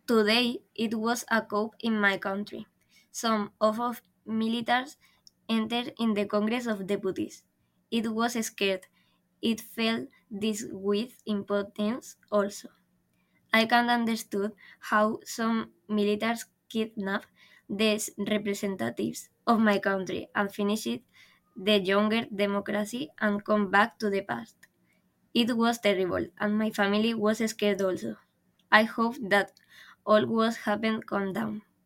Today it was a coup in my country. Some of militaries entered in the Congress of Deputies. It was scared. It felt this with impotence also. I can understood how some militaries kidnapped the representatives of my country and finished the younger democracy and come back to the past. It was terrible, and my family was scared also. I hope that all what happened calm down.